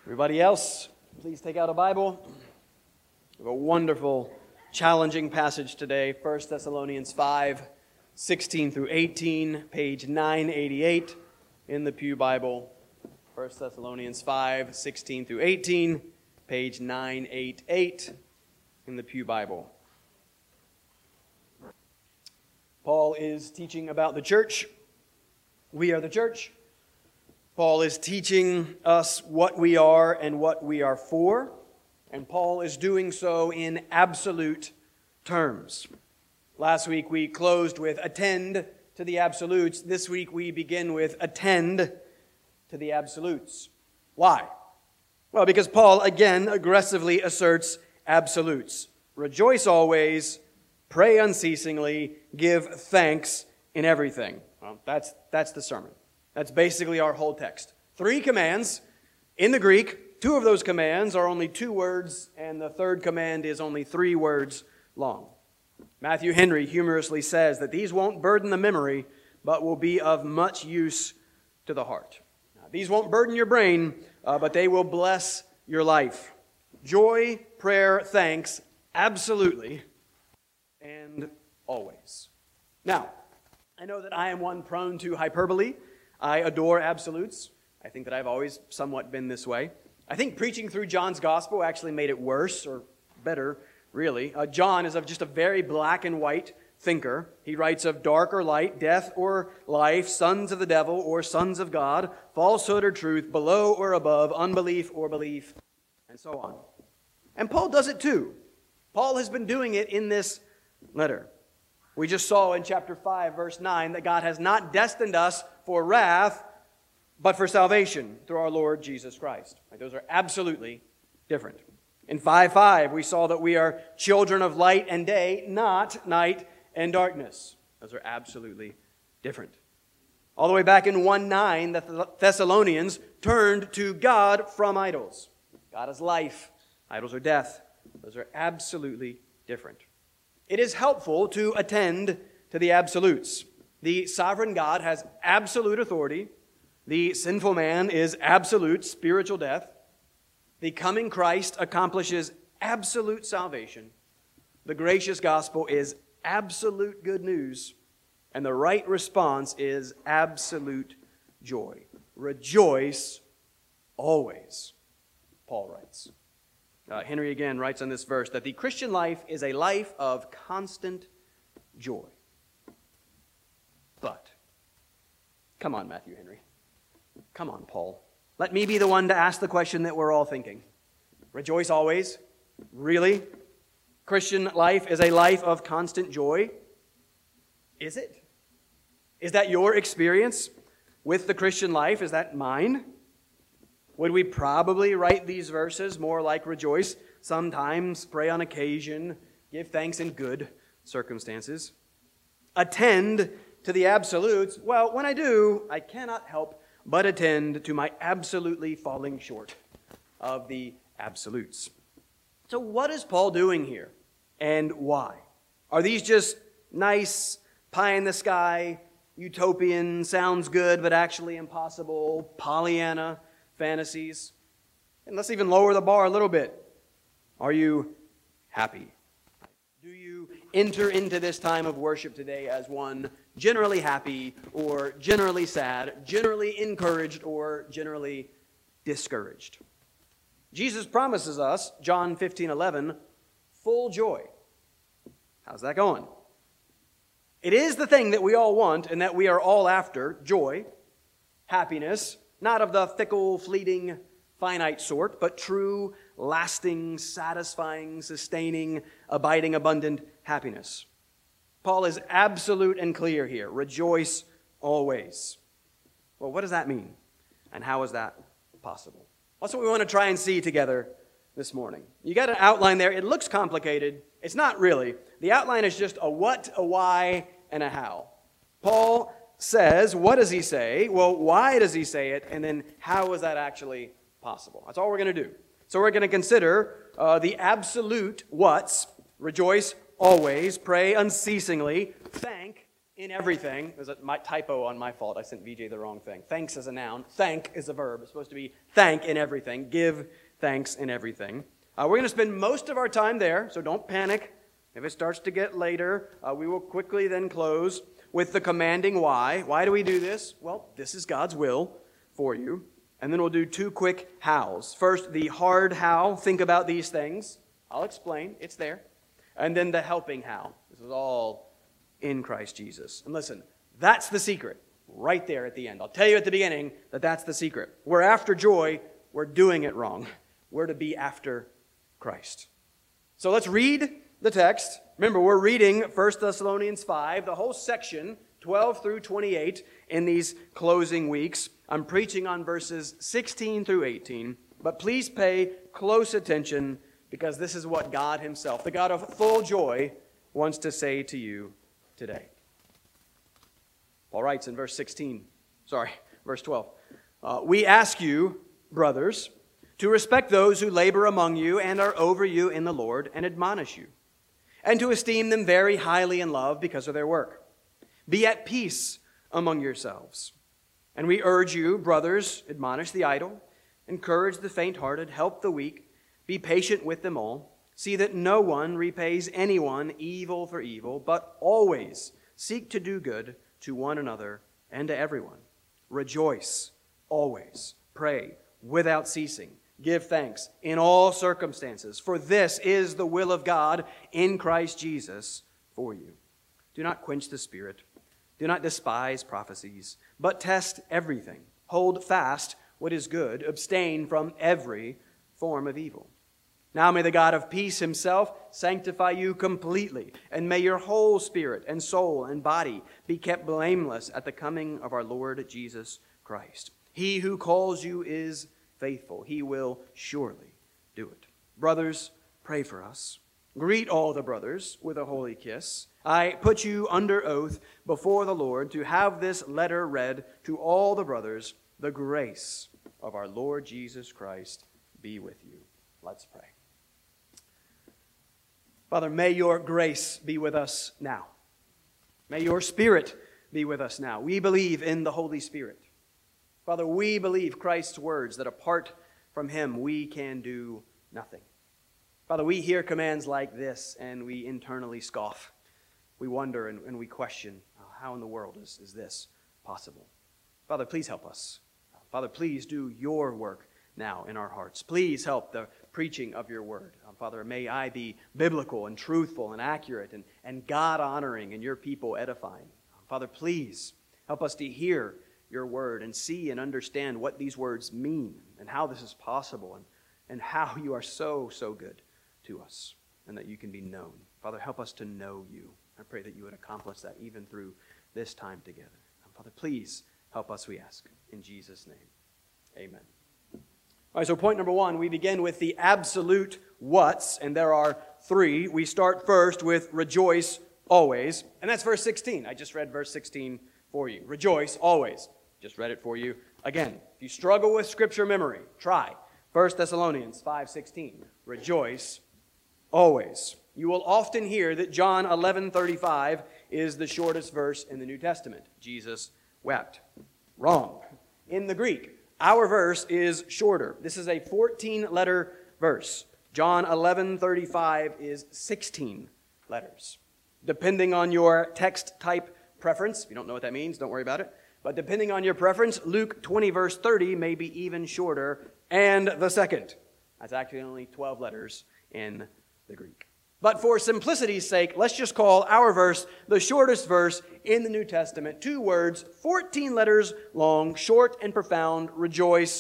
Everybody else, please take out a Bible. We have a wonderful, challenging passage today, 1 Thessalonians 5, 16 through 18, page 988 in the Pew Bible. 1 Thessalonians 5, 16 through 18, page 988 in the Pew Bible. Paul is teaching about the church. We are the church. Paul is teaching us what we are and what we are for, and Paul is doing so in absolute terms. Last week we closed with attend to the absolutes. This week we begin with attend to the absolutes. Why? Well, because Paul again aggressively asserts absolutes. Rejoice always, pray unceasingly, give thanks in everything. Well, that's the sermon. That's basically our whole text. 3 commands in the Greek. 2 of those commands are only 2 words, and the third command is only 3 words long. Matthew Henry humorously says that these won't burden the memory, but will be of much use to the heart. Now, these won't burden your brain, but they will bless your life. Joy, prayer, thanks, absolutely, and always. Now, I know that I am one prone to hyperbole. I adore absolutes. I think that I've always somewhat been this way. I think preaching through John's gospel actually made it worse, or better, really. John is just a very black and white thinker. He writes of dark or light, death or life, sons of the devil or sons of God, falsehood or truth, below or above, unbelief or belief, and so on. And Paul does it too. Paul has been doing it in this letter. We just saw in chapter 5, verse 9, that God has not destined us for wrath, but for salvation through our Lord Jesus Christ. Those are absolutely different. In 5:5, we saw that we are children of light and day, not night and darkness. Those are absolutely different. All the way back in 1:9, the Thessalonians turned to God from idols. God is life. Idols are death. Those are absolutely different. It is helpful to attend to the absolutes. The sovereign God has absolute authority. The sinful man is absolute spiritual death. The coming Christ accomplishes absolute salvation. The gracious gospel is absolute good news. And the right response is absolute joy. Rejoice always, Paul writes. Henry again writes on this verse that the Christian life is a life of constant joy. But, come on, Matthew Henry. Come on, Paul. Let me be the one to ask the question that we're all thinking. Rejoice always? Really? Christian life is a life of constant joy? Is it? Is that your experience with the Christian life? Is that mine? Would we probably write these verses more like rejoice sometimes, pray on occasion, give thanks in good circumstances? Attend to the absolutes. Well, when I do, I cannot help but attend to my absolutely falling short of the absolutes. So what is Paul doing here, and why? Are these just nice, pie-in-the-sky, utopian, sounds good but actually impossible, Pollyanna fantasies? And let's even lower the bar a little bit. Are you happy? Do you enter into this time of worship today as one generally happy or generally sad, generally encouraged or generally discouraged? Jesus promises us, John 15:11, full joy. How's that going? It is the thing that we all want and that we are all after, joy, happiness, not of the fickle, fleeting, finite sort, but true, lasting, satisfying, sustaining, abiding, abundant happiness. Paul is absolute and clear here. Rejoice always. Well, what does that mean? And how is that possible? That's what we want to try and see together this morning. You got an outline there. It looks complicated. It's not really. The outline is just a what, a why, and a how. Paul says, what does he say? Well, why does he say it? And then how is that actually possible? That's all we're going to do. So we're going to consider the absolute what's: rejoice always, pray unceasingly, thank in everything. There's a typo on my fault. I sent VJ the wrong thing. Thanks is a noun. Thank is a verb. It's supposed to be thank in everything. Give thanks in everything. We're going to spend most of our time there, so don't panic. If it starts to get later, we will quickly then close with the commanding why. Why do we do this? Well, this is God's will for you. And then we'll do two quick hows. First, the hard how. Think about these things. I'll explain. It's there. And then the helping how. This is all in Christ Jesus. And listen, that's the secret right there at the end. I'll tell you at the beginning that that's the secret. We're after joy. We're doing it wrong. We're to be after Christ. So let's read the text. Remember, we're reading 1 Thessalonians 5, the whole section, 12 through 28, in these closing weeks. I'm preaching on verses 16 through 18, but please pay close attention because this is what God himself, the God of full joy, wants to say to you today. Paul writes in verse 12, we ask you, brothers, to respect those who labor among you and are over you in the Lord and admonish you, and to esteem them very highly in love because of their work. Be at peace among yourselves. And we urge you, brothers, admonish the idle, encourage the faint-hearted, help the weak, be patient with them all. See that no one repays anyone evil for evil, but always seek to do good to one another and to everyone. Rejoice always. Pray without ceasing. Give thanks in all circumstances, for this is the will of God in Christ Jesus for you. Do not quench the Spirit. Do not despise prophecies, but test everything. Hold fast what is good. Abstain from every form of evil. Now may the God of peace himself sanctify you completely, and may your whole spirit and soul and body be kept blameless at the coming of our Lord Jesus Christ. He who calls you is faithful. He will surely do it. Brothers, pray for us. Greet all the brothers with a holy kiss. I put you under oath before the Lord to have this letter read to all the brothers. The grace of our Lord Jesus Christ be with you. Let's pray. Father, may your grace be with us now. May your Spirit be with us now. We believe in the Holy Spirit. Father, we believe Christ's words that apart from him we can do nothing. Father, we hear commands like this and we internally scoff. We wonder and we question, how in the world is this possible? Father, please help us. Father, please do your work now in our hearts. Please help the preaching of your word. Father, may I be biblical and truthful and accurate and God-honoring and your people edifying. Father, please help us to hear your word and see and understand what these words mean and how this is possible and how you are so, so good to us and that you can be known. Father, help us to know you. I pray that you would accomplish that even through this time together. Father, please help us, we ask. In Jesus' name, amen. All right, so point number one, we begin with the absolute whats, and there are three. We start first with rejoice always, and that's verse 16. I just read verse 16 for you. Rejoice always. Just read it for you. Again, if you struggle with scripture memory, try 1 Thessalonians 5:16. Rejoice always. You will often hear that John 11:35 is the shortest verse in the New Testament. Jesus wept. Wrong. In the Greek, our verse is shorter. This is a 14-letter verse. John 11:35 is 16 letters. Depending on your text type preference, if you don't know what that means, don't worry about it. But depending on your preference, Luke 20 verse 30 may be even shorter, and the second. That's actually only 12 letters in the Greek. But for simplicity's sake, let's just call our verse the shortest verse in the New Testament. 2 words, 14 letters long, short and profound, rejoice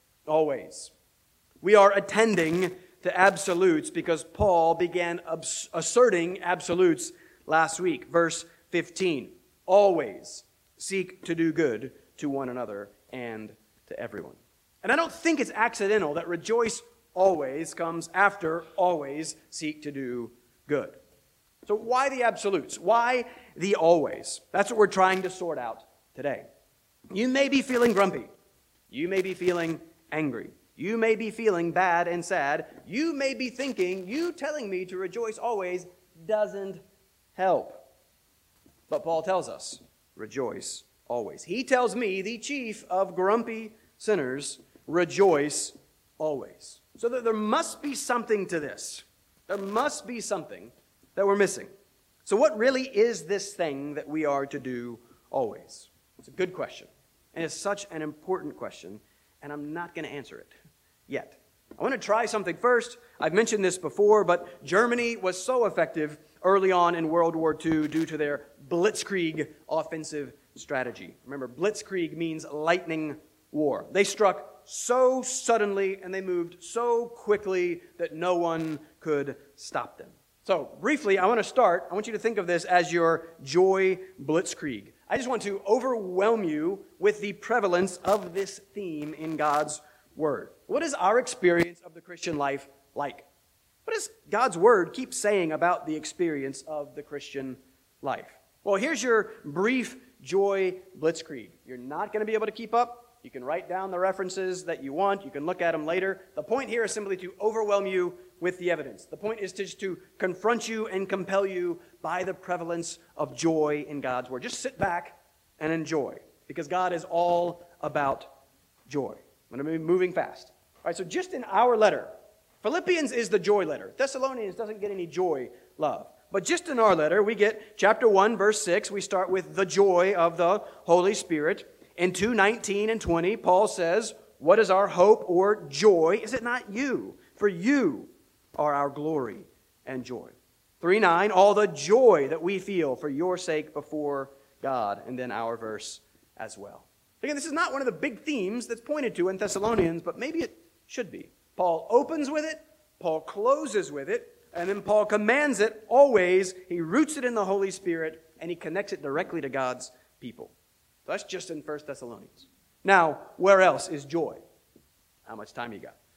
always. We are attending to absolutes because Paul began asserting absolutes last week. Verse 15, always seek to do good to one another and to everyone. And I don't think it's accidental that rejoice always comes after always seek to do good. So why the absolutes? Why the always? That's what we're trying to sort out today. You may be feeling grumpy. You may be feeling angry. You may be feeling bad and sad. You may be thinking, you telling me to rejoice always doesn't help. But Paul tells us, rejoice always. He tells me, the chief of grumpy sinners, rejoice always. So that there must be something to this. There must be something that we're missing. So what really is this thing that we are to do always? It's a good question. And it's such an important question, and I'm not going to answer it yet. I want to try something first. I've mentioned this before, but Germany was so effective early on in World War II due to their Blitzkrieg offensive strategy. Remember, Blitzkrieg means lightning war. They struck so suddenly and they moved so quickly that no one could stop them. So, briefly, I want you to think of this as your joy blitzkrieg. I just want to overwhelm you with the prevalence of this theme in God's Word. What is our experience of the Christian life like? What does God's Word keep saying about the experience of the Christian life? Well, here's your brief joy blitzkrieg. You're not going to be able to keep up. You can write down the references that you want. You can look at them later. The point here is simply to overwhelm you with the evidence. The point is just to confront you and compel you by the prevalence of joy in God's Word. Just sit back and enjoy, because God is all about joy. I'm going to be moving fast. All right, so just in our letter, Philippians is the joy letter. Thessalonians doesn't get any joy love. But just in our letter, we get chapter 1, verse 6. We start with the joy of the Holy Spirit. In 2:19 and 20, Paul says, what is our hope or joy? Is it not you? For you are our glory and joy. 3:9, all the joy that we feel for your sake before God. And then our verse as well. Again, this is not one of the big themes that's pointed to in Thessalonians, but maybe it should be. Paul opens with it, Paul closes with it, and then Paul commands it always. He roots it in the Holy Spirit, and he connects it directly to God's people. So that's just in 1 Thessalonians. Now, where else is joy? How much time you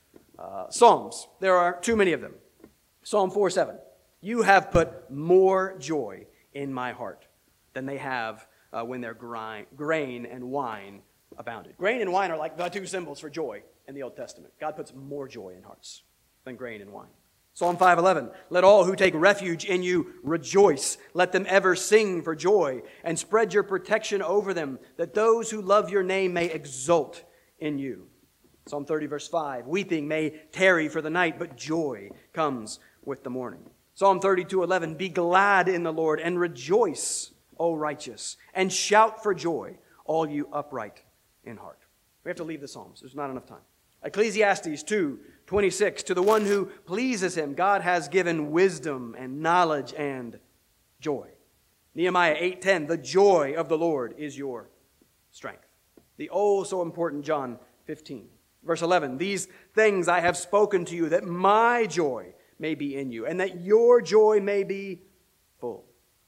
got? Psalms. There are too many of them. Psalm 4:7. You have put more joy in my heart than they have when their grain and wine abounded. Grain and wine are like the two symbols for joy in the Old Testament. God puts more joy in hearts than grain and wine. Psalm 5:11, let all who take refuge in you rejoice. Let them ever sing for joy, and spread your protection over them, that those who love your name may exult in you. Psalm 30, verse 5, weeping may tarry for the night, but joy comes with the morning. Psalm 32:11, be glad in the Lord and rejoice, O righteous, and shout for joy, all you upright in heart. We have to leave the Psalms. There's not enough time. Ecclesiastes 2:26, to the one who pleases him, God has given wisdom and knowledge and joy. Nehemiah 8:10, the joy of the Lord is your strength. The oh so important John 15, verse 11, these things I have spoken to you, that my joy may be in you, and that your joy may be full.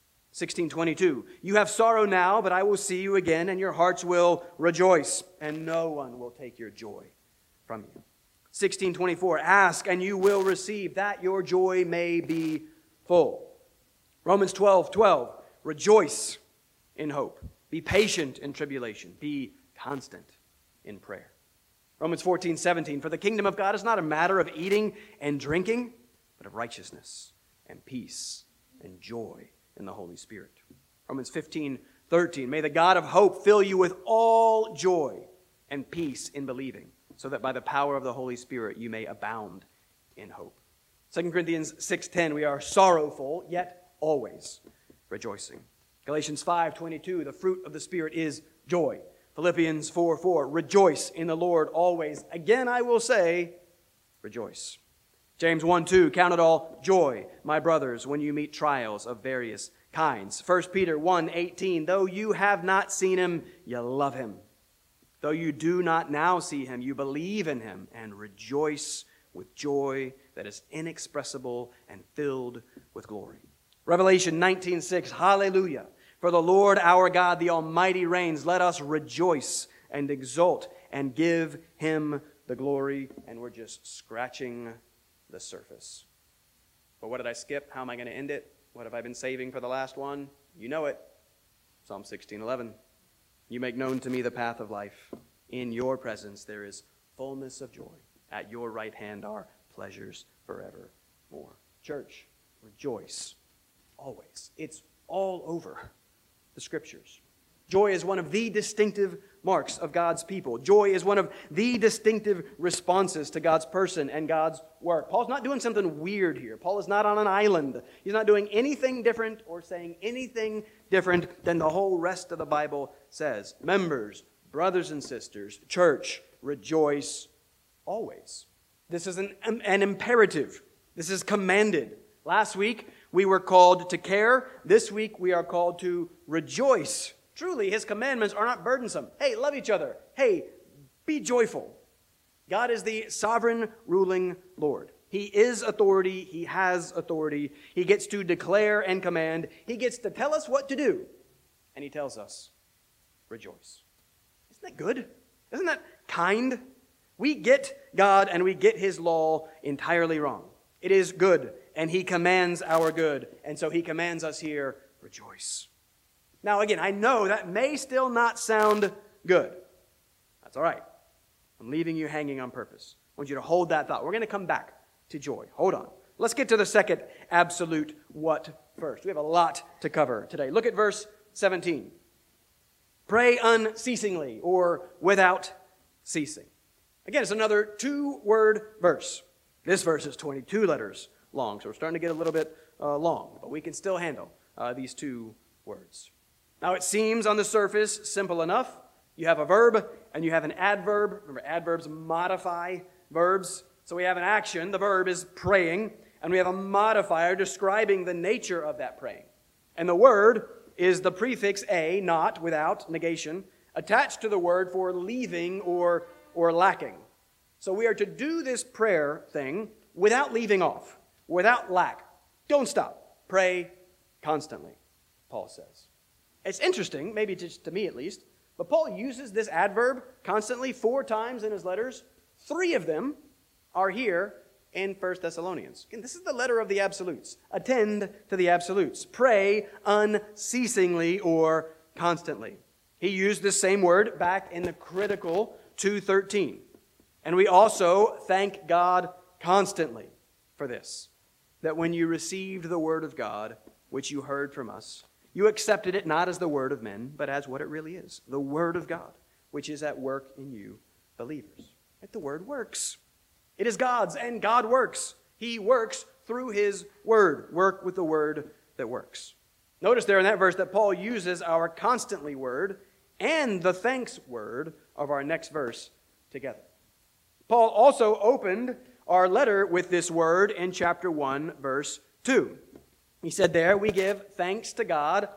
16:22, you have sorrow now, but I will see you again, and your hearts will rejoice, and no one will take your joy from you. 16:24, ask and you will receive, that your joy may be full. Romans 12:12, rejoice in hope. Be patient in tribulation. Be constant in prayer. Romans 14:17, for the kingdom of God is not a matter of eating and drinking, but of righteousness and peace and joy in the Holy Spirit. Romans 15:13, may the God of hope fill you with all joy and peace in believing, so that by the power of the Holy Spirit you may abound in hope. 2 Corinthians 6:10, we are sorrowful, yet always rejoicing. Galatians 5:22, the fruit of the Spirit is joy. Philippians 4:4, rejoice in the Lord always. Again I will say, rejoice. James 1:2, count it all joy, my brothers, when you meet trials of various kinds. 1 Peter 1:18, though you have not seen him, you love him. Though you do not now see him, you believe in him and rejoice with joy that is inexpressible and filled with glory. Revelation 19:6, hallelujah. For the Lord our God, the Almighty reigns. Let us rejoice and exult and give him the glory. And we're just scratching the surface. But what did I skip? How am I going to end it? What have I been saving for the last one? You know it. Psalm 16:11. You make known to me the path of life. In your presence there is fullness of joy. At your right hand are pleasures forevermore. Church, rejoice always. It's all over the Scriptures. Joy is one of the distinctive marks of God's people. Joy is one of the distinctive responses to God's person and God's work. Paul's not doing something weird here. Paul is not on an island. He's not doing anything different or saying anything different than the whole rest of the Bible says. Members, brothers and sisters, church, rejoice always. This is an imperative. This is commanded. Last week, we were called to care. This week, we are called to rejoice. Truly, his commandments are not burdensome. Hey, love each other. Hey, be joyful. God is the sovereign, ruling Lord. He is authority. He has authority. He gets to declare and command. He gets to tell us what to do. And he tells us, rejoice. Isn't that good? Isn't that kind? We get God and we get his law entirely wrong. It is good, and he commands our good. And so he commands us here, rejoice. Now, again, I know that may still not sound good. That's all right. I'm leaving you hanging on purpose. I want you to hold that thought. We're going to come back to joy. Hold on. Let's get to the second absolute what first. We have a lot to cover today. Look at verse 17. Pray unceasingly, or without ceasing. Again, it's another two-word verse. This verse is 22 letters long, so we're starting to get a little bit long, but we can still handle these two words. Now, it seems on the surface simple enough. You have a verb and you have an adverb. Remember, adverbs modify verbs. So we have an action. The verb is praying, and we have a modifier describing the nature of that praying. And the word is the prefix a, not, without, negation, attached to the word for leaving or lacking. So we are to do this prayer thing without leaving off, without lack. Don't stop. Pray constantly, Paul says. It's interesting, maybe just to me at least, but Paul uses this adverb constantly 4 times in his letters. 3 of them are here in 1 Thessalonians. Again, this is the letter of the absolutes. Attend to the absolutes. Pray unceasingly or constantly. He used this same word back in the critical 2:13. And we also thank God constantly for this, that when you received the word of God, which you heard from us, you accepted it not as the word of men, but as what it really is, the word of God, which is at work in you believers. Right? The word works. It is God's, and God works. He works through his word. Work with the word that works. Notice there in that verse that Paul uses our constantly word and the thanks word of our next verse together. Paul also opened our letter with this word in chapter 1, verse 2. He said there, we give thanks to God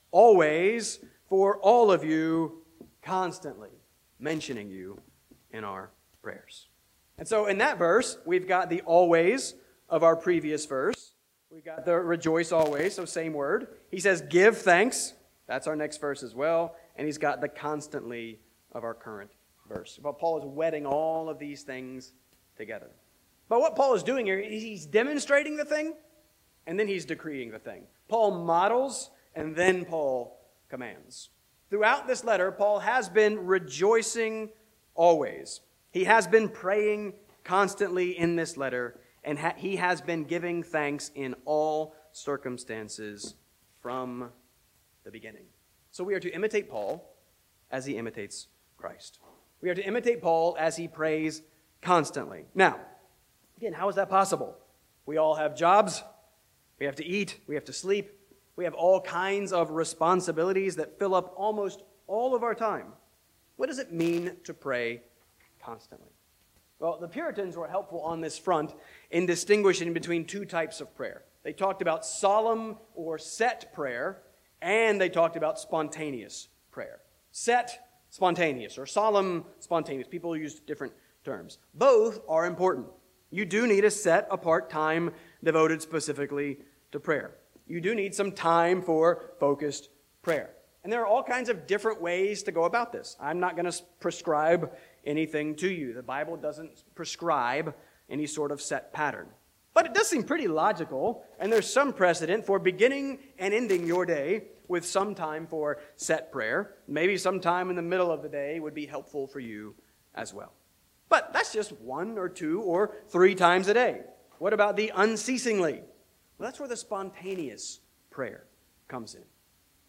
always for all of you, constantly mentioning you in our prayers. And so in that verse, we've got the always of our previous verse. We've got the rejoice always, so same word. He says give thanks. That's our next verse as well. And he's got the constantly of our current verse. But Paul is wedding all of these things together. But what Paul is doing here, he's demonstrating the thing, and then he's decreeing the thing. Paul models, and then Paul commands. Throughout this letter, Paul has been rejoicing always. He has been praying constantly in this letter, and he has been giving thanks in all circumstances from the beginning. So we are to imitate Paul as he imitates Christ. We are to imitate Paul as he prays constantly. Now, again, how is that possible? We all have jobs. We have to eat. We have to sleep. We have all kinds of responsibilities that fill up almost all of our time. What does it mean to pray constantly? Well, the Puritans were helpful on this front in distinguishing between 2 types of prayer. They talked about solemn or set prayer, and they talked about spontaneous prayer. Set, spontaneous, or solemn, spontaneous. People use different terms. Both are important. You do need a set apart time devoted specifically to prayer. You do need some time for focused prayer. And there are all kinds of different ways to go about this. I'm not going to prescribe anything to you. The Bible doesn't prescribe any sort of set pattern. But it does seem pretty logical, and there's some precedent for beginning and ending your day with some time for set prayer. Maybe some time in the middle of the day would be helpful for you as well. But that's just 1 or 2 or 3 times a day. What about the unceasingly? Well, that's where the spontaneous prayer comes in.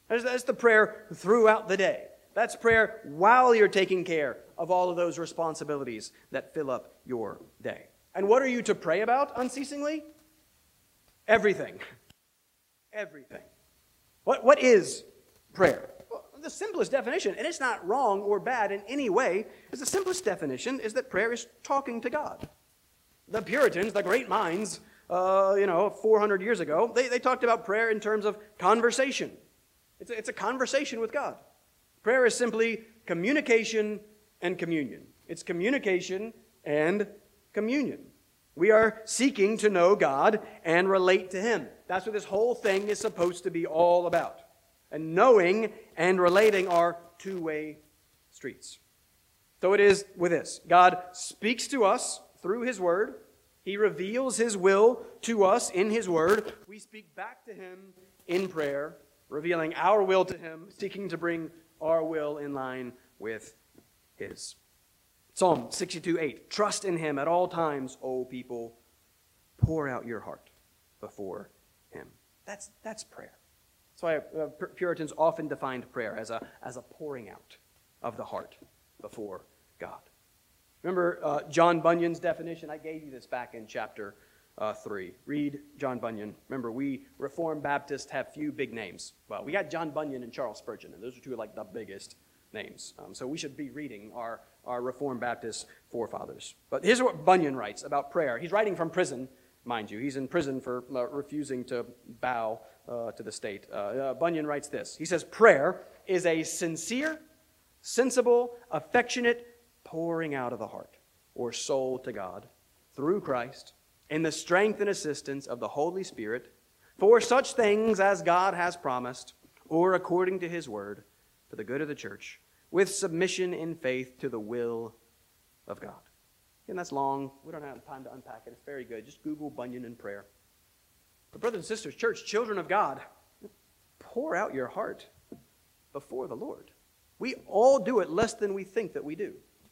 That's the prayer throughout the day. That's prayer while you're taking care of all of those responsibilities that fill up your day. And what are you to pray about unceasingly? Everything. Everything. What is prayer? Well, the simplest definition, and it's not wrong or bad in any way, is the simplest definition is that prayer is talking to God. The Puritans, the great minds, 400 years ago, they talked about prayer in terms of conversation. It's a conversation with God. Prayer is simply communication and communion. It's communication and communion. We are seeking to know God and relate to Him. That's what this whole thing is supposed to be all about. And knowing and relating are two-way streets. So it is with this. God speaks to us through His Word. He reveals His will to us in His Word. We speak back to Him in prayer, revealing our will to Him, seeking to bring our will in line with His. Psalm 62:8. Trust in Him at all times, O people. Pour out your heart before Him. That's prayer. That's why Puritans often defined prayer as a pouring out of the heart before God. Remember John Bunyan's definition? I gave you this back in chapter 3. Read John Bunyan. Remember, we Reformed Baptists have few big names. Well, we got John Bunyan and Charles Spurgeon, and those are two of the biggest names. So we should be reading our Reformed Baptist forefathers. But here's what Bunyan writes about prayer. He's writing from prison, mind you. He's in prison for refusing to bow to the state. Bunyan writes this. He says, prayer is a sincere, sensible, affectionate pouring out of the heart or soul to God through Christ in the strength and assistance of the Holy Spirit for such things as God has promised or according to His word for the good of the church with submission in faith to the will of God. And that's long. We don't have time to unpack it. It's very good. Just Google Bunyan and prayer. But brothers and sisters, church, children of God, pour out your heart before the Lord. We all do it less than we think that we do.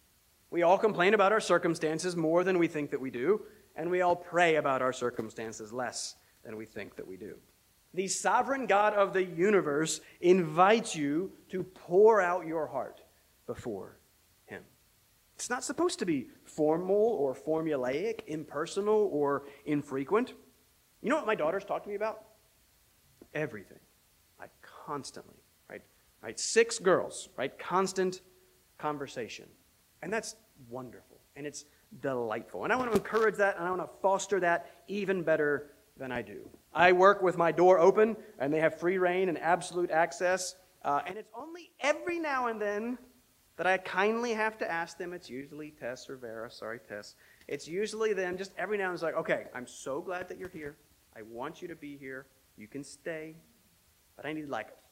We all complain about our circumstances more than we think that we do, and we all pray about our circumstances less than we think that we do. The sovereign God of the universe invites you to pour out your heart before Him. It's not supposed to be formal or formulaic, impersonal or infrequent. You know what my daughters talk to me about? Everything. Like constantly, right? 6 girls, right? Constant conversation. And that's wonderful, and it's delightful. And I want to encourage that, and I want to foster that even better than I do. I work with my door open, and they have free reign and absolute access, and it's only every now and then that I kindly have to ask them. It's usually Tess or Vera. Sorry, Tess. It's usually them, just every now and then. It's like, okay, I'm so glad that you're here. I want you to be here. You can stay, but I need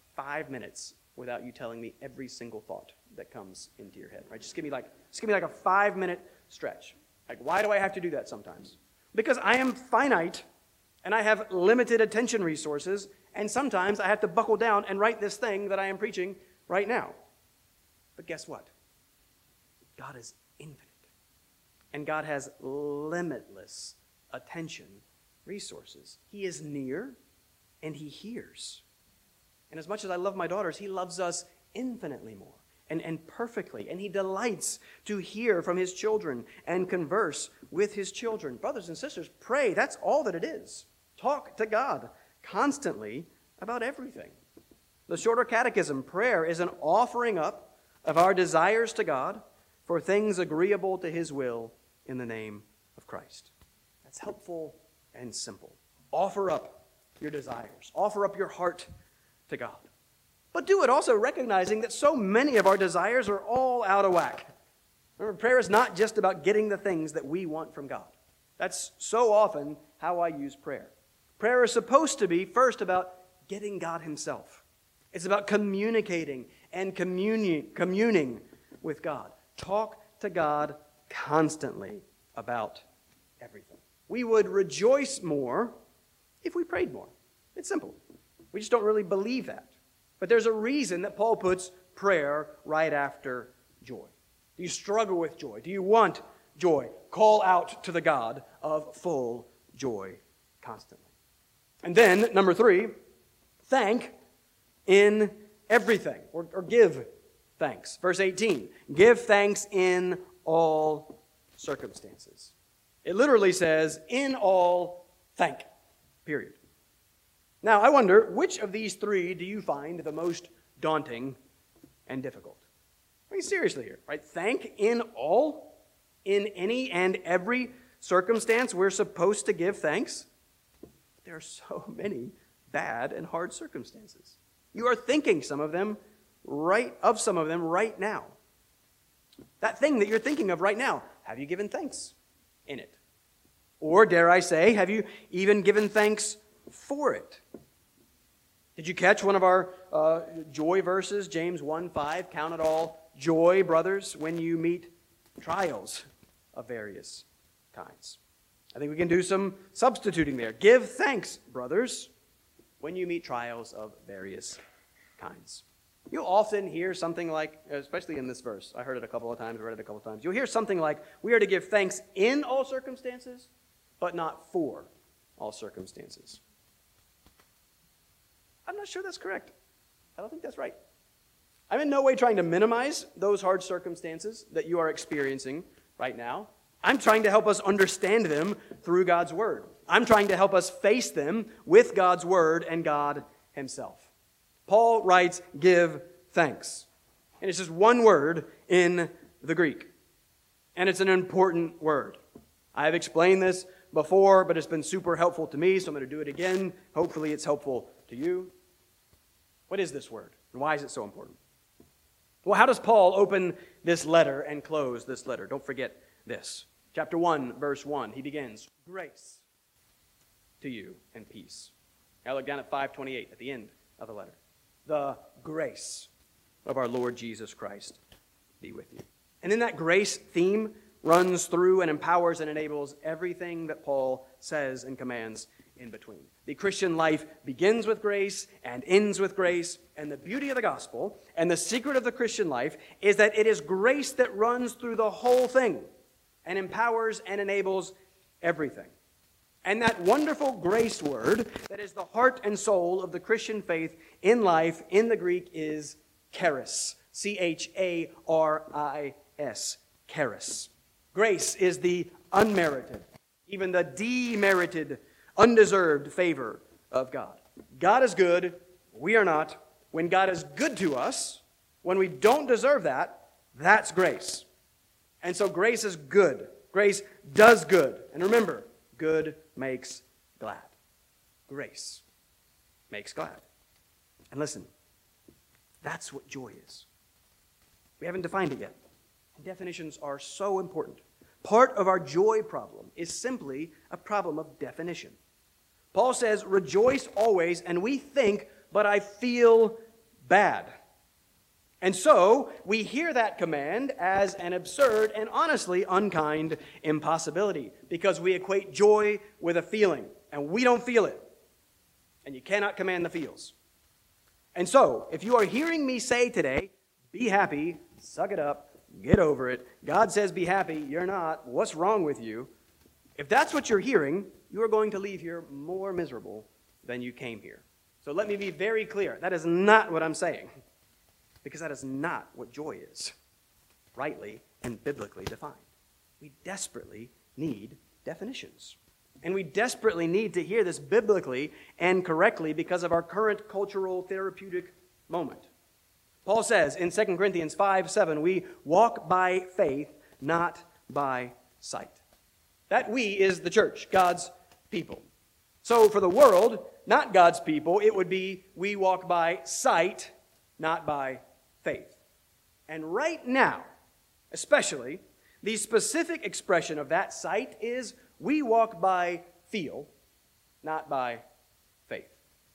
5 minutes without you telling me every single thought that comes into your head. Right? Just give me a 5-minute stretch. Why do I have to do that sometimes? Because I am finite, and I have limited attention resources, and sometimes I have to buckle down and write this thing that I am preaching right now. But guess what? God is infinite, and God has limitless attention resources. He is near, and He hears. And as much as I love my daughters, He loves us infinitely more and perfectly. And He delights to hear from His children and converse with His children. Brothers and sisters, pray. That's all that it is. Talk to God constantly about everything. The Shorter Catechism, prayer is an offering up of our desires to God for things agreeable to His will in the name of Christ. That's helpful and simple. Offer up your desires. Offer up your heart to God. But do it also recognizing that so many of our desires are all out of whack. Remember, prayer is not just about getting the things that we want from God. That's so often how I use prayer. Prayer is supposed to be first about getting God Himself. It's about communicating and communing with God. Talk to God constantly about everything. We would rejoice more if we prayed more. It's simple. We just don't really believe that. But there's a reason that Paul puts prayer right after joy. Do you struggle with joy? Do you want joy? Call out to the God of full joy constantly. And then, number 3, thank in everything, or give thanks. Verse 18, give thanks in all circumstances. It literally says, in all thank, period. Now, I wonder, which of these three do you find the most daunting and difficult? I mean, seriously here, right? Thank in all, in any and every circumstance we're supposed to give thanks. There are so many bad and hard circumstances. You are thinking some of them right now. That thing that you're thinking of right now, have you given thanks in it? Or, dare I say, have you even given thanks for it? Did you catch one of our joy verses, James 1:5? Count it all joy, brothers, when you meet trials of various kinds. I think we can do some substituting there. Give thanks, brothers, when you meet trials of various kinds. You'll often hear something like, especially in this verse, I heard it a couple of times, read it a couple of times. You'll hear something like, we are to give thanks in all circumstances, but not for all circumstances. I'm not sure that's correct. I don't think that's right. I'm in no way trying to minimize those hard circumstances that you are experiencing right now. I'm trying to help us understand them through God's Word. I'm trying to help us face them with God's Word and God Himself. Paul writes, give thanks. And it's just one word in the Greek. And it's an important word. I have explained this before, but it's been super helpful to me, so I'm going to do it again. Hopefully it's helpful to you. What is this word? And why is it so important? Well, how does Paul open this letter and close this letter? Don't forget this. Chapter 1, verse 1, he begins, grace to you and peace. Now look down at 5:28 at the end of the letter. The grace of our Lord Jesus Christ be with you. And then that grace theme runs through and empowers and enables everything that Paul says and commands in between. The Christian life begins with grace and ends with grace, and the beauty of the gospel and the secret of the Christian life is that it is grace that runs through the whole thing and empowers and enables everything. And that wonderful grace word that is the heart and soul of the Christian faith in life in the Greek is charis. C-H-A-R-I-S. Charis. Grace is the unmerited, even the demerited, undeserved favor of God. God is good, we are not. When God is good to us, when we don't deserve that, that's grace. And so grace is good. Grace does good. And remember, good makes glad. Grace makes glad. And listen, that's what joy is. We haven't defined it yet. And definitions are so important. Part of our joy problem is simply a problem of definition. Paul says, rejoice always, and we think, but I feel bad. And so, we hear that command as an absurd and honestly unkind impossibility because we equate joy with a feeling, and we don't feel it. And you cannot command the feels. And so, if you are hearing me say today, be happy, suck it up, get over it, God says be happy, you're not, what's wrong with you? If that's what you're hearing, you are going to leave here more miserable than you came here. So let me be very clear. That is not what I'm saying. Because that is not what joy is, rightly and biblically defined. We desperately need definitions. And we desperately need to hear this biblically and correctly because of our current cultural therapeutic moment. Paul says in 2 Corinthians 5:7, we walk by faith, not by sight. That we is the church, God's people. So for the world, not God's people, it would be we walk by sight, not by faith. And right now, especially, the specific expression of that sight is we walk by feel, not by faith.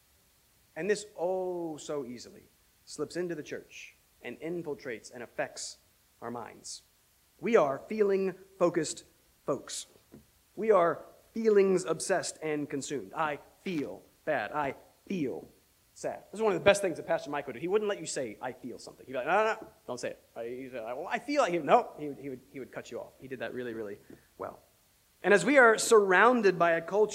And this oh so easily slips into the church and infiltrates and affects our minds. We are feeling-focused folks. We are feelings-obsessed and consumed. I feel bad. I feel sad. This is one of the best things that Pastor Mike would do. He wouldn't let you say, I feel something. He'd be like, no, don't say it. He'd say, well, I feel like he would cut you off. He did that really, really well. And as we are surrounded by a culture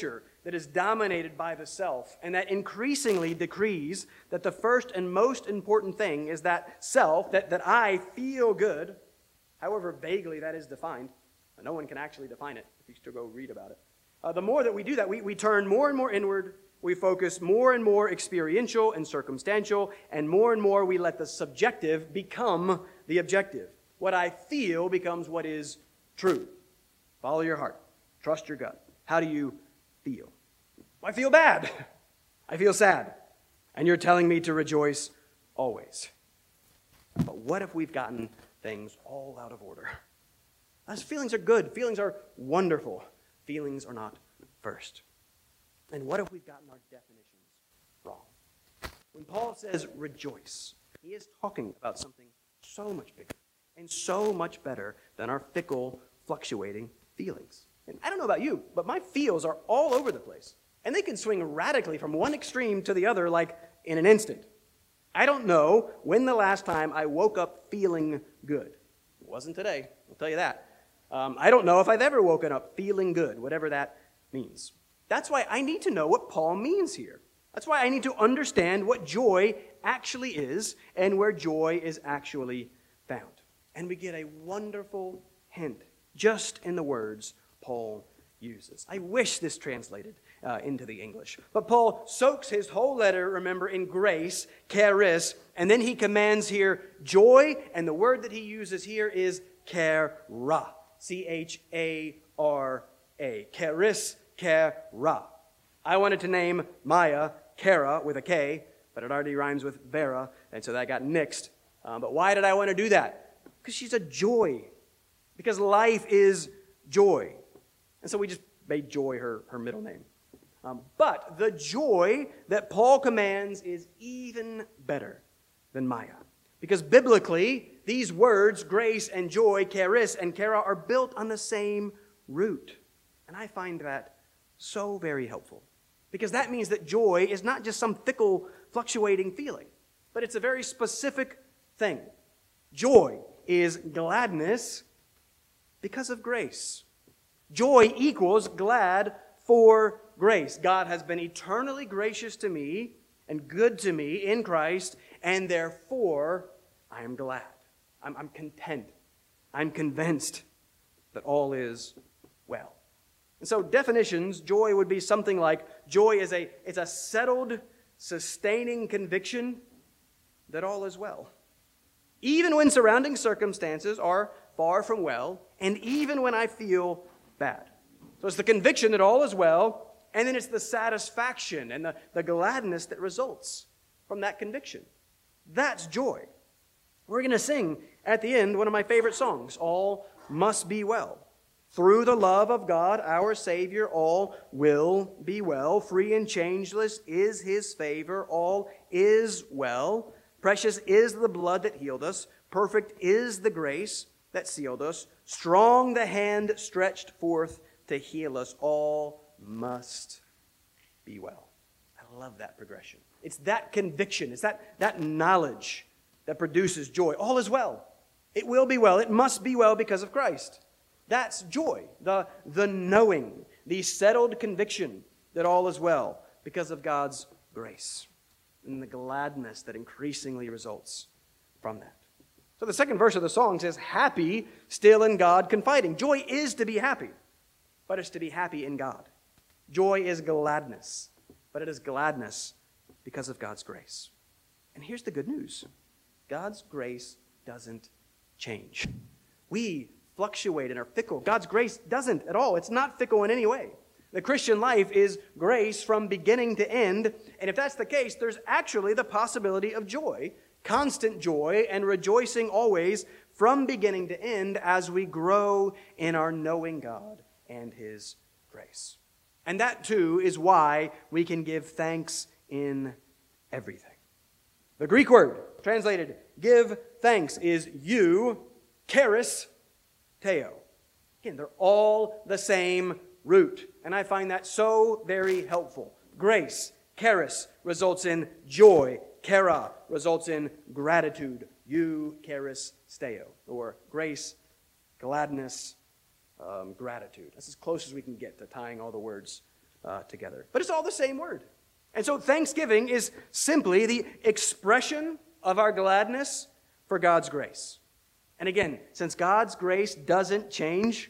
that is dominated by the self, and that increasingly decrees that the first and most important thing is that self, that I feel good, however vaguely that is defined. No one can actually define it if you still go read about it. The more that we do that, we turn more and more inward, we focus more and more experiential and circumstantial, and more we let the subjective become the objective. What I feel becomes what is true. Follow your heart. Trust your gut. How do you feel? I feel bad. I feel sad. And you're telling me to rejoice always. But what if we've gotten things all out of order? Those feelings are good. Feelings are wonderful. Feelings are not first. And what if we've gotten our definitions wrong? When Paul says rejoice, he is talking about something so much bigger and so much better than our fickle, fluctuating feelings. And I don't know about you, but my feels are all over the place. And they can swing radically from one extreme to the other like in an instant. I don't know when the last time I woke up feeling good. It wasn't today, I'll tell you that. I don't know if I've ever woken up feeling good, whatever that means. That's why I need to know what Paul means here. That's why I need to understand what joy actually is and where joy is actually found. And we get a wonderful hint just in the words Paul uses. I wish this translated into the English. But Paul soaks his whole letter, remember, in grace, charis, and then he commands here joy, and the word that he uses here is chara, C-H-A-R-A, charis, chara. I wanted to name Maya Kara with a K, but it already rhymes with Vera, and so that got nixed. But why did I want to do that? Because she's a joy. Because life is joy. And so we just made Joy her middle name. But the joy that Paul commands is even better than Maya. Because biblically, these words, grace and joy, charis and chara, are built on the same root. And I find that so very helpful. Because that means that joy is not just some fickle, fluctuating feeling, but it's a very specific thing. Joy is gladness because of grace. Joy equals glad for grace. God has been eternally gracious to me and good to me in Christ, and therefore I am glad. I'm content. I'm convinced that all is well. And so definitions, joy would be something like, joy is a settled, sustaining conviction that all is well. Even when surrounding circumstances are far from well, and even when I feel bad. So it's the conviction that all is well, and then it's the satisfaction and the gladness that results from that conviction. That's joy. We're going to sing at the end one of my favorite songs, All Must Be Well. Through the love of God, our Savior, all will be well. Free and changeless is His favor. All is well. Precious is the blood that healed us. Perfect is the grace that sealed us. Strong the hand stretched forth to heal us. All must be well. I love that progression. It's that conviction. It's that knowledge that produces joy. All is well. It will be well. It must be well because of Christ. That's joy, the knowing, the settled conviction that all is well because of God's grace and the gladness that increasingly results from that. So the second verse of the song says, happy, still in God confiding. Joy is to be happy, but it's to be happy in God. Joy is gladness, but it is gladness because of God's grace. And here's the good news. God's grace doesn't change. We fluctuate and are fickle. God's grace doesn't at all. It's not fickle in any way. The Christian life is grace from beginning to end. And if that's the case, there's actually the possibility of joy, constant joy, and rejoicing always from beginning to end as we grow in our knowing God and His grace. And that, too, is why we can give thanks in everything. The Greek word translated give thanks is eucharis Teo. Again, they're all the same root. And I find that so very helpful. Grace, charis, results in joy. Chara results in gratitude. Eucharis steo. Or grace, gladness, gratitude. That's as close as we can get to tying all the words together. But it's all the same word. And so thanksgiving is simply the expression of our gladness for God's grace. And again, since God's grace doesn't change,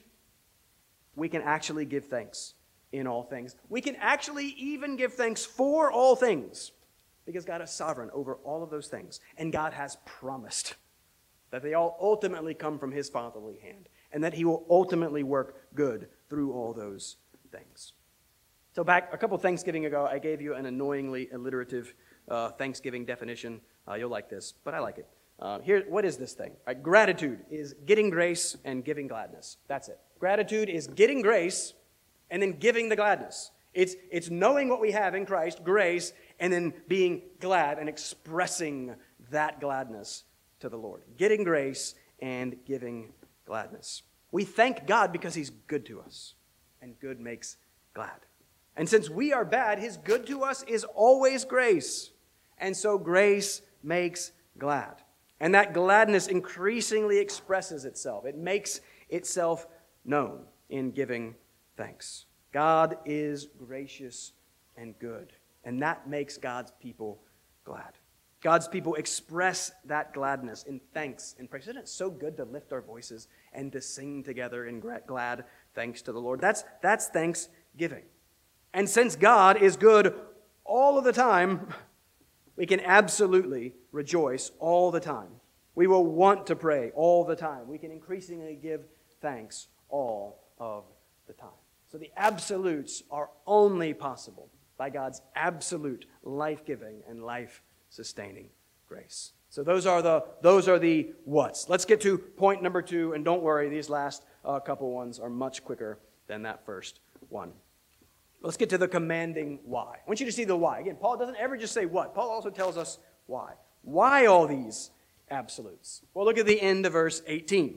we can actually give thanks in all things. We can actually even give thanks for all things because God is sovereign over all of those things. And God has promised that they all ultimately come from his fatherly hand and that he will ultimately work good through all those things. So back a couple Thanksgiving ago, I gave you an annoyingly alliterative Thanksgiving definition. You'll like this, but I like it. What is this thing? Right, gratitude is getting grace and giving gladness. That's it. Gratitude is getting grace and then giving the gladness. It's knowing what we have in Christ, grace, and then being glad and expressing that gladness to the Lord. Getting grace and giving gladness. We thank God because he's good to us, and good makes glad. And since we are bad, his good to us is always grace. And so grace makes glad. And that gladness increasingly expresses itself. It makes itself known in giving thanks. God is gracious and good, and that makes God's people glad. God's people express that gladness in thanks and praise. Isn't it so good to lift our voices and to sing together in glad thanks to the Lord? That's thanksgiving. And since God is good all of the time, we can absolutely rejoice all the time. We will want to pray all the time. We can increasingly give thanks all of the time. So the absolutes are only possible by God's absolute life-giving and life-sustaining grace. So those are the whats. Let's get to point number 2, and don't worry, these last couple ones are much quicker than that first one. Let's get to the commanding why. I want you to see the why. Again, Paul doesn't ever just say what. Paul also tells us why. Why all these absolutes? Well, look at the end of verse 18.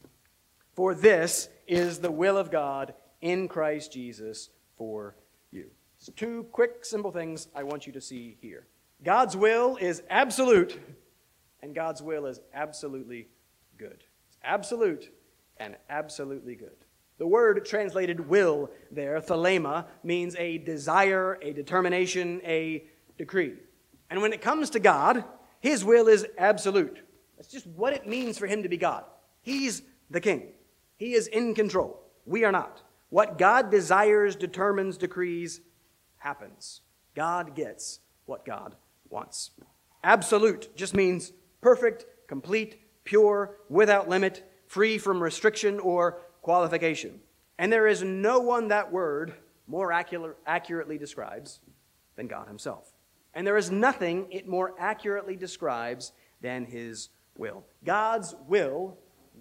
For this is the will of God in Christ Jesus for you. So 2 quick, simple things I want you to see here. God's will is absolute, and God's will is absolutely good. It's absolute and absolutely good. The word translated will there, thelema, means a desire, a determination, a decree. And when it comes to God, his will is absolute. That's just what it means for him to be God. He's the king. He is in control. We are not. What God desires, determines, decrees, happens. God gets what God wants. Absolute just means perfect, complete, pure, without limit, free from restriction or qualification. And there is no one that word more accurately describes than God himself. And there is nothing it more accurately describes than his will. God's will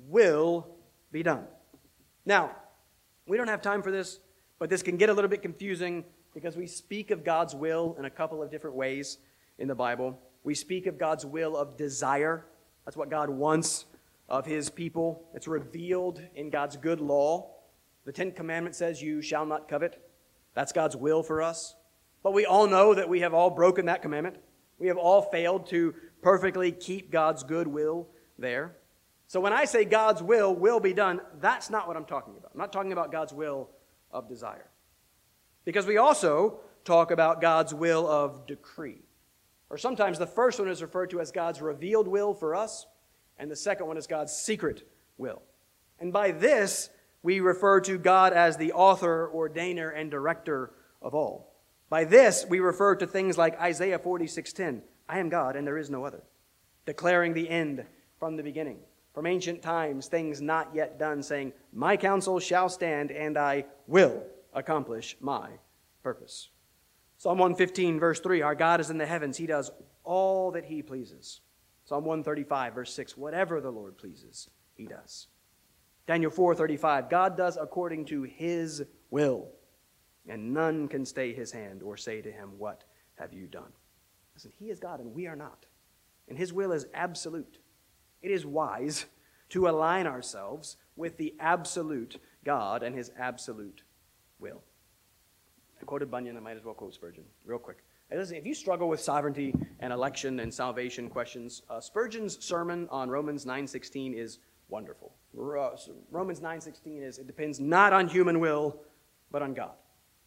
be done. Now, we don't have time for this, but this can get a little bit confusing because we speak of God's will in a couple of different ways in the Bible. We speak of God's will of desire. That's what God wants of his people. It's revealed in God's good law. The 10th commandment says, you shall not covet. That's God's will for us. But we all know that we have all broken that commandment. We have all failed to perfectly keep God's good will there. So when I say God's will be done, that's not what I'm talking about. I'm not talking about God's will of desire. Because we also talk about God's will of decree. Or sometimes the first one is referred to as God's revealed will for us, and the second one is God's secret will. And by this, we refer to God as the author, ordainer, and director of all. By this, we refer to things like Isaiah 46:10, I am God and there is no other, declaring the end from the beginning. From ancient times, things not yet done, saying, my counsel shall stand and I will accomplish my purpose. Psalm 115, verse 3, our God is in the heavens. He does all that he pleases. Psalm 135, verse 6, whatever the Lord pleases, he does. Daniel 4:35, God does according to his will, and none can stay his hand or say to him, what have you done? Listen, he is God and we are not. And his will is absolute. It is wise to align ourselves with the absolute God and his absolute will. I quoted Bunyan, I might as well quote Spurgeon real quick. Listen, if you struggle with sovereignty and election and salvation questions, Spurgeon's sermon on Romans 9:16 is wonderful. Romans 9:16 is, it depends not on human will, but on God.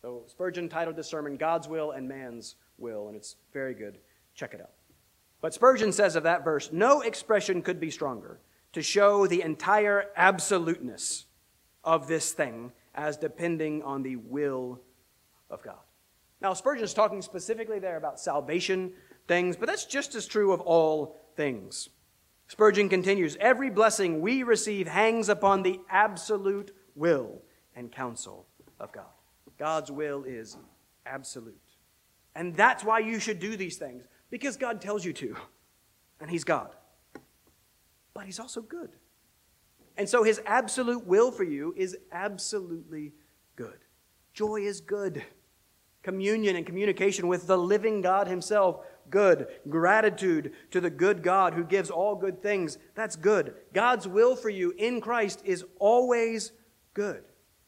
So Spurgeon titled this sermon, God's Will and Man's Will, and it's very good. Check it out. But Spurgeon says of that verse, no expression could be stronger to show the entire absoluteness of this thing as depending on the will of God. Now, Spurgeon is talking specifically there about salvation things, but that's just as true of all things. Spurgeon continues, every blessing we receive hangs upon the absolute will and counsel of God. God's will is absolute. And that's why you should do these things, because God tells you to. And He's God. But He's also good. And so His absolute will for you is absolutely good. Joy is good. Communion and communication with the living God Himself, good. Gratitude to the good God who gives all good things, that's good. God's will for you in Christ is always good.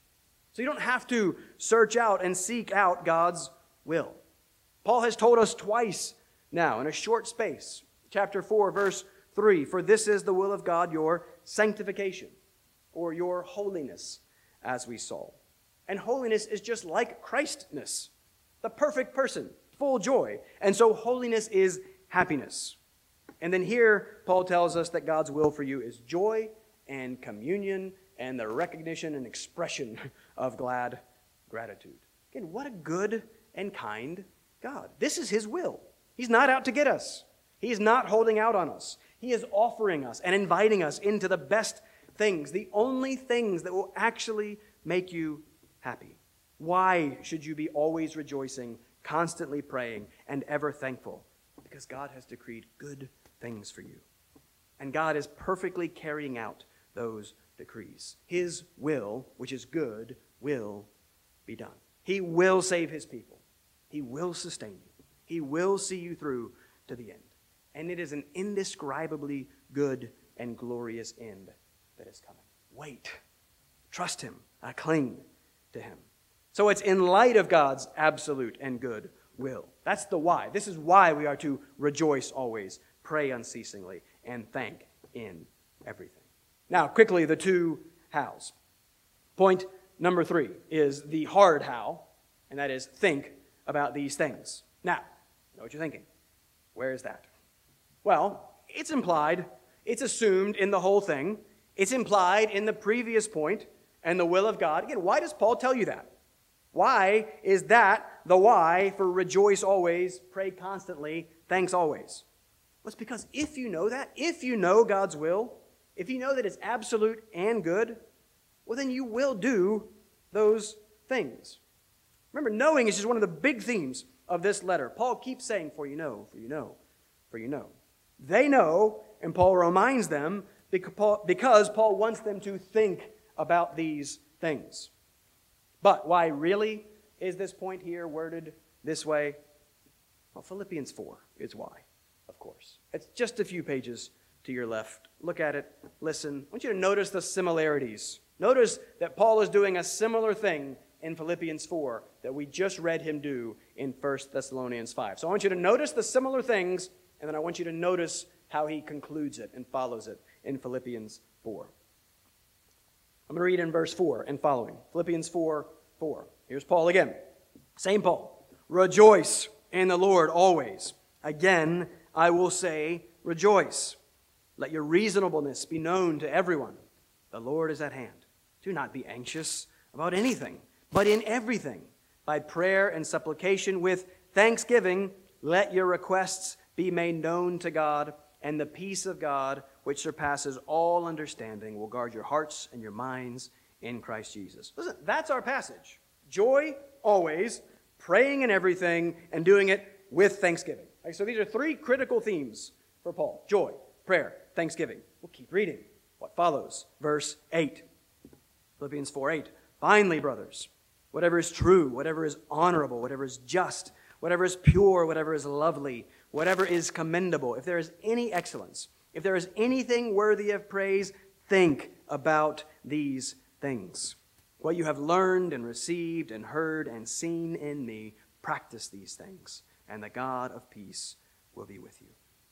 So you don't have to search out and seek out God's will. Paul has told us twice now in a short space, chapter 4, verse 3, for this is the will of God, your sanctification, or your holiness, as we saw. And holiness is just like Christness, the perfect person, full joy. And so holiness is happiness. And then here, Paul tells us that God's will for you is joy and communion and the recognition and expression of glad gratitude. Again, what a good and kind God. This is His will. He's not out to get us. He's not holding out on us. He is offering us and inviting us into the best things, the only things that will actually make you happy. Why should you be always rejoicing, constantly praying, and ever thankful? Because God has decreed good things for you. And God is perfectly carrying out those decrees. His will, which is good, will be done. He will save His people. He will sustain you. He will see you through to the end. And it is an indescribably good and glorious end that is coming. Wait. Trust Him. Cling to Him. So it's in light of God's absolute and good will. That's the why. This is why we are to rejoice always, pray unceasingly, and thank in everything. Now, quickly, the two hows. Point number 3 is the hard how, and that is think about these things. Now, I know what you're thinking. Where is that? Well, it's implied, it's assumed in the whole thing. It's implied in the previous point and the will of God. Again, why does Paul tell you that? Why is that the why for rejoice always, pray constantly, thanks always? Well, it's because if you know that, if you know God's will, if you know that it's absolute and good, well, then you will do those things. Remember, knowing is just one of the big themes of this letter. Paul keeps saying, for you know, for you know, for you know. They know, and Paul reminds them because Paul wants them to think about these things. But why really is this point here worded this way? Well, Philippians 4 is why, of course. It's just a few pages to your left. Look at it, listen. I want you to notice the similarities. Notice that Paul is doing a similar thing in Philippians 4 that we just read him do in 1 Thessalonians 5. So I want you to notice the similar things, and then I want you to notice how he concludes it and follows it in Philippians 4. I'm going to read in verse 4 and following. Philippians 4:4. Here's Paul again. Same Paul. Rejoice in the Lord always. Again, I will say, rejoice. Let your reasonableness be known to everyone. The Lord is at hand. Do not be anxious about anything, but in everything, by prayer and supplication with thanksgiving, let your requests be made known to God, and the peace of God, which surpasses all understanding, will guard your hearts and your minds in Christ Jesus. Listen, that's our passage. Joy always, praying in everything, and doing it with thanksgiving. Okay, so these are three critical themes for Paul. Joy, prayer, thanksgiving. We'll keep reading. What follows? Verse 8. Philippians 4:8. Finally, brothers, whatever is true, whatever is honorable, whatever is just, whatever is pure, whatever is lovely, whatever is commendable, if there is any excellence, if there is anything worthy of praise, think about these things. What you have learned and received and heard and seen in me, practice these things, and the God of peace will be with you.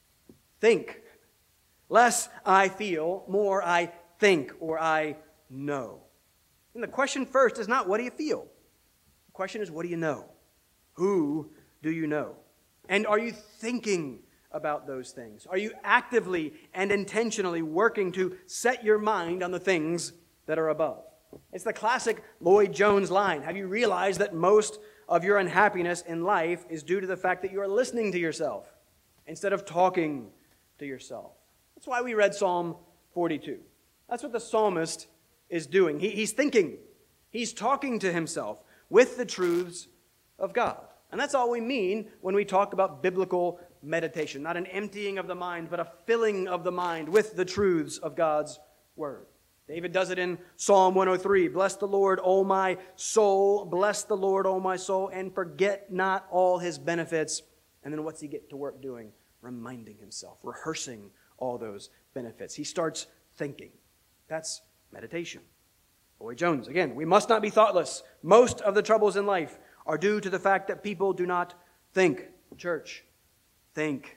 Think. Less I feel, more I think or I know. And the question first is not what do you feel? The question is, what do you know? Who do you know? And are you thinking about those things? Are you actively and intentionally working to set your mind on the things that are above? It's the classic Lloyd Jones line. Have you realized that most of your unhappiness in life is due to the fact that you are listening to yourself instead of talking to yourself? That's why we read Psalm 42. That's what the psalmist is doing. He's thinking. He's talking to himself with the truths of God. And that's all we mean when we talk about biblical meditation. Not an emptying of the mind, but a filling of the mind with the truths of God's word. David does it in Psalm 103. Bless the Lord, O my soul. Bless the Lord, O my soul, and forget not all his benefits. And then what's he get to work doing? Reminding himself, rehearsing all those benefits. He starts thinking. That's meditation. Lloyd Jones, again, we must not be thoughtless. Most of the troubles in life are due to the fact that people do not think. Church, think.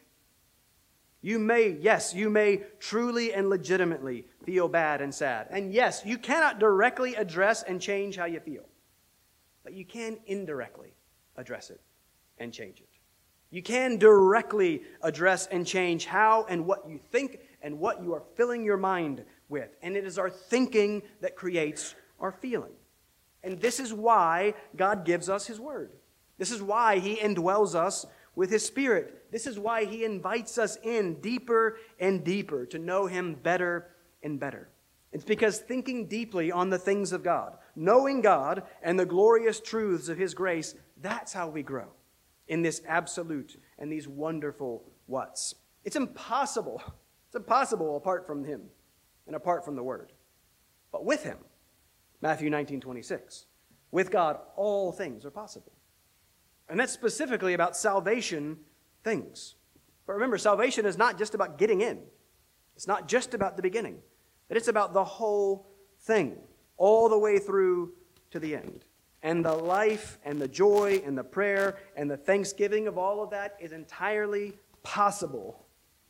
You may truly and legitimately feel bad and sad. And yes, you cannot directly address and change how you feel. But you can indirectly address it and change it. You can directly address and change how and what you think and what you are filling your mind with. And it is our thinking that creates our feeling. And this is why God gives us his word. This is why he indwells us with his Spirit. This is why he invites us in deeper and deeper to know him better and better. It's because thinking deeply on the things of God, knowing God and the glorious truths of his grace, that's how we grow in this absolute and these wonderful whats. It's impossible. It's impossible apart from him and apart from the word. But with him, Matthew 19:26, with God all things are possible. And that's specifically about salvation things. But remember, salvation is not just about getting in. It's not just about the beginning. But it's about the whole thing, all the way through to the end. And the life and the joy and the prayer and the thanksgiving of all of that is entirely possible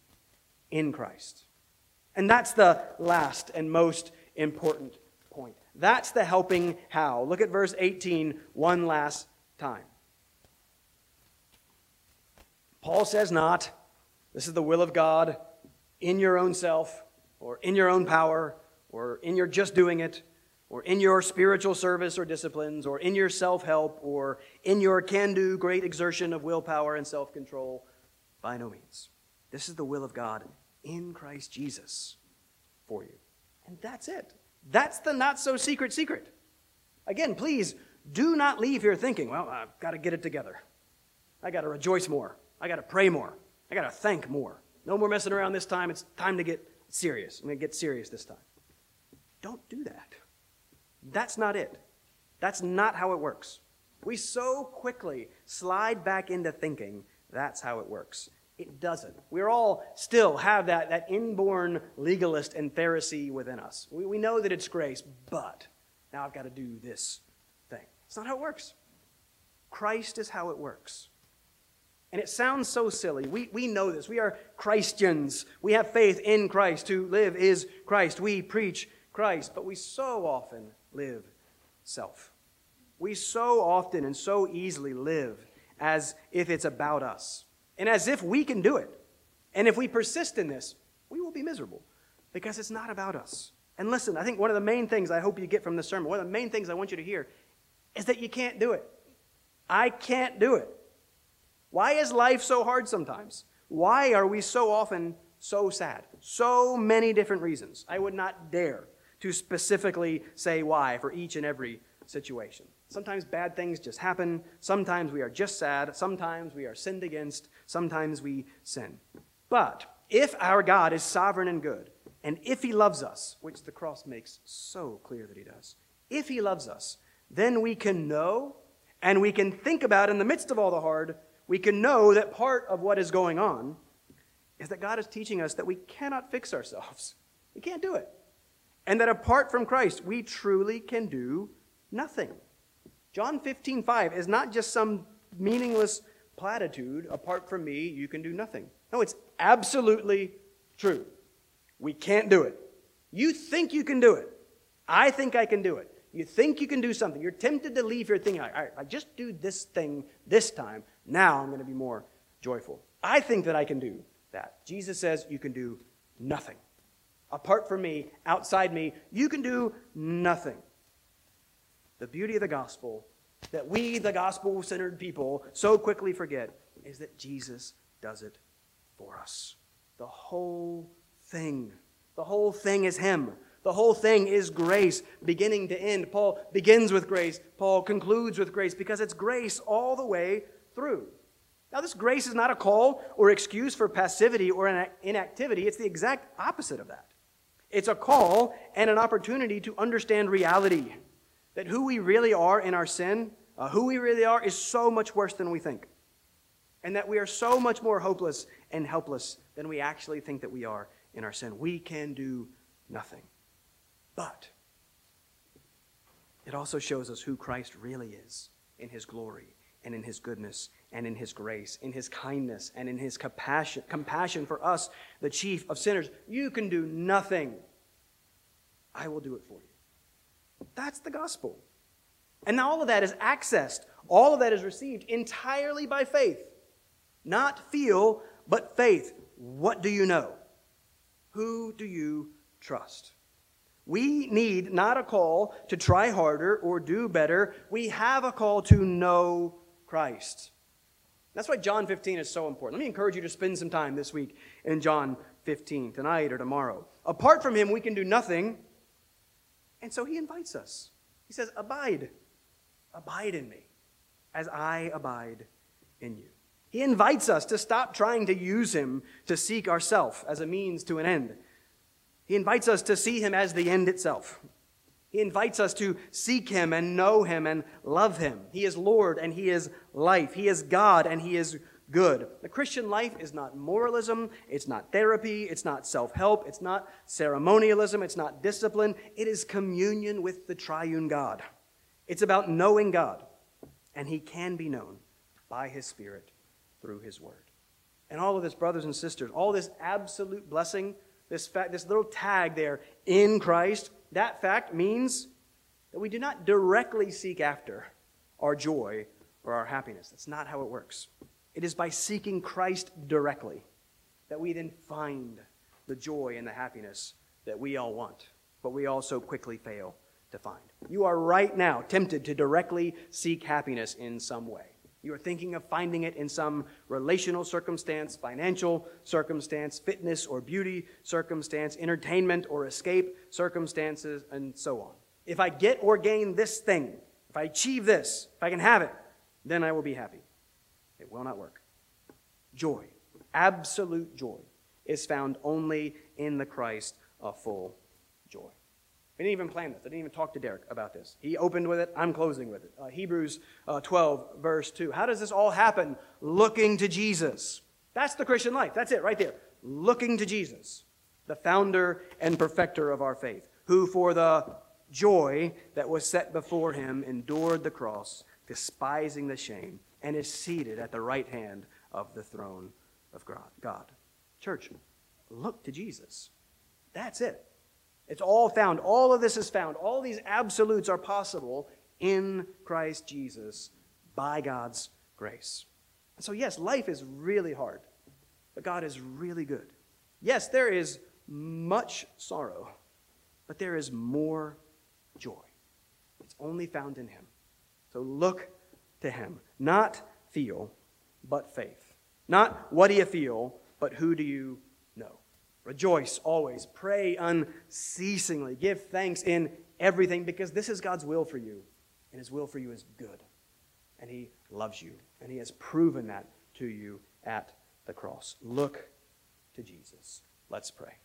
in Christ. And that's the last and most important point. That's the helping how. Look at verse 18 one last time. Paul says not, this is the will of God in your own self, or in your own power, or in your just doing it, or in your spiritual service or disciplines, or in your self-help, or in your can-do great exertion of willpower and self-control. By no means. This is the will of God in Christ Jesus for you. And that's it. That's the not-so-secret secret. Again, please do not leave here thinking, well, I've got to get it together. I got to rejoice more. I got to pray more. I got to thank more. No more messing around this time. It's time to get serious. I'm going to get serious this time. Don't do that. That's not it. That's not how it works. We so quickly slide back into thinking that's how it works. It doesn't. We all still have that inborn legalist and Pharisee within us. We know that it's grace, but now I've got to do this thing. It's not how it works. Christ is how it works. And it sounds so silly. We know this. We are Christians. We have faith in Christ. To live is Christ. We preach Christ. But we so often live self. We so often and so easily live as if it's about us. And as if we can do it. And if we persist in this, we will be miserable. Because it's not about us. And listen, I think one of the main things I hope you get from this sermon, one of the main things I want you to hear, is that you can't do it. I can't do it. Why is life so hard sometimes? Why are we so often so sad? So many different reasons. I would not dare to specifically say why for each and every situation. Sometimes bad things just happen. Sometimes we are just sad. Sometimes we are sinned against. Sometimes we sin. But if our God is sovereign and good, and if he loves us, which the cross makes so clear that he does, if he loves us, then we can know and we can think about in the midst of all the hard, we can know that part of what is going on is that God is teaching us that we cannot fix ourselves. We can't do it. And that apart from Christ, we truly can do nothing. John 15:5 is not just some meaningless platitude, apart from me, you can do nothing. No, it's absolutely true. We can't do it. You think you can do it. I think I can do it. You think you can do something. You're tempted to leave here thinking, all right, I just do this thing this time. Now I'm going to be more joyful. I think that I can do that. Jesus says you can do nothing. Apart from me, outside me, you can do nothing. The beauty of the gospel that we, the gospel-centered people, so quickly forget is that Jesus does it for us. The whole thing is him. The whole thing is grace, beginning to end. Paul begins with grace. Paul concludes with grace because it's grace all the way through. Now, this grace is not a call or excuse for passivity or inactivity. It's the exact opposite of that. It's a call and an opportunity to understand reality, that who we really are in our sin, who we really are, is so much worse than we think. And that we are so much more hopeless and helpless than we actually think that we are in our sin. We can do nothing. But it also shows us who Christ really is in his glory and in his goodness and in his grace, in his kindness and in his compassion for us, the chief of sinners. You can do nothing. I will do it for you. That's the gospel. And all of that is accessed, all of that is received entirely by faith. Not feel, but faith. What do you know? Who do you trust? We need not a call to try harder or do better. We have a call to know Christ. That's why John 15 is so important. Let me encourage you to spend some time this week in John 15, tonight or tomorrow. Apart from him, we can do nothing. And so he invites us. He says, abide. Abide in me as I abide in you. He invites us to stop trying to use him to seek ourself as a means to an end. He invites us to see him as the end itself. He invites us to seek him and know him and love him. He is Lord and he is life. He is God and he is good. The Christian life is not moralism. It's not therapy. It's not self-help. It's not ceremonialism. It's not discipline. It is communion with the triune God. It's about knowing God. And he can be known by his Spirit through his word. And all of this, brothers and sisters, all this absolute blessing, this little tag there, in Christ, that fact means that we do not directly seek after our joy or our happiness. That's not how it works. It is by seeking Christ directly that we then find the joy and the happiness that we all want, but we all so quickly fail to find. You are right now tempted to directly seek happiness in some way. You are thinking of finding it in some relational circumstance, financial circumstance, fitness or beauty circumstance, entertainment or escape circumstances, and so on. If I get or gain this thing, if I achieve this, if I can have it, then I will be happy. It will not work. Joy, absolute joy, is found only in the Christ of full joy. We didn't even plan this. I didn't even talk to Derek about this. He opened with it. I'm closing with it. Hebrews 12, verse 2. How does this all happen? Looking to Jesus. That's the Christian life. That's it right there. Looking to Jesus, the founder and perfecter of our faith, who for the joy that was set before him endured the cross, despising the shame, and is seated at the right hand of the throne of God. Church, look to Jesus. That's it. It's all found. All of this is found. All these absolutes are possible in Christ Jesus by God's grace. So yes, life is really hard, but God is really good. Yes, there is much sorrow, but there is more joy. It's only found in him. So look to him. Not feel, but faith. Not what do you feel, but who do you know? Rejoice always. Pray unceasingly. Give thanks in everything, because this is God's will for you. And his will for you is good. And he loves you. And he has proven that to you at the cross. Look to Jesus. Let's pray.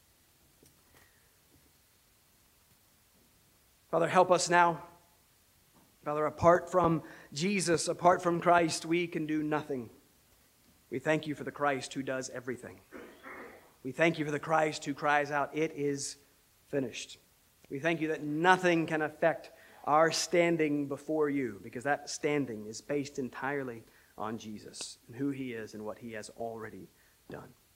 Father, help us now. Father, apart from Jesus, apart from Christ, we can do nothing. We thank you for the Christ who does everything. We thank you for the Christ who cries out, "It is finished." We thank you that nothing can affect our standing before you, because that standing is based entirely on Jesus and who he is and what he has already done.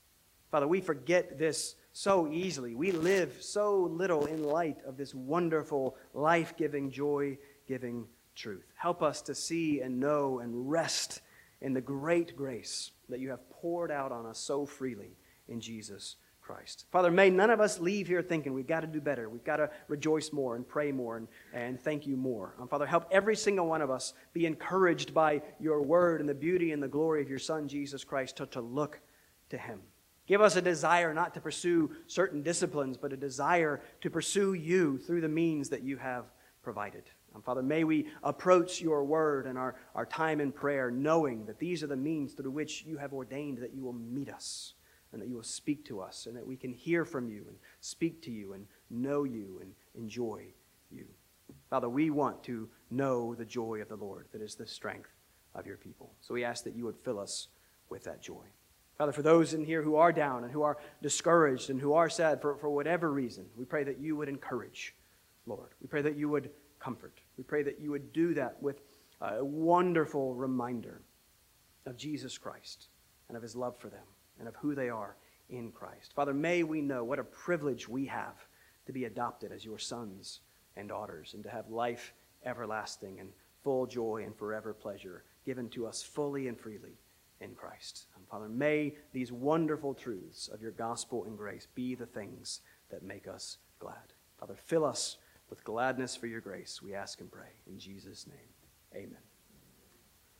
Father, we forget this so easily. We live so little in light of this wonderful, life-giving, joy-giving truth. Help us to see and know and rest in the great grace that you have poured out on us so freely in Jesus Christ. Father, may none of us leave here thinking we've got to do better. We've got to rejoice more and pray more and thank you more. Father, help every single one of us be encouraged by your word and the beauty and the glory of your Son, Jesus Christ, to look to him. Give us a desire not to pursue certain disciplines, but a desire to pursue you through the means that you have provided. Father, may we approach your word and our time in prayer knowing that these are the means through which you have ordained that you will meet us and that you will speak to us and that we can hear from you and speak to you and know you and enjoy you. Father, we want to know the joy of the Lord that is the strength of your people. So we ask that you would fill us with that joy. Father, for those in here who are down and who are discouraged and who are sad for whatever reason, we pray that you would encourage, Lord. We pray that you would comfort. We pray that you would do that with a wonderful reminder of Jesus Christ and of his love for them and of who they are in Christ. Father, may we know what a privilege we have to be adopted as your sons and daughters and to have life everlasting and full joy and forever pleasure given to us fully and freely in Christ. Father, may these wonderful truths of your gospel and grace be the things that make us glad. Father, fill us with gladness for your grace, we ask and pray. In Jesus' name, amen.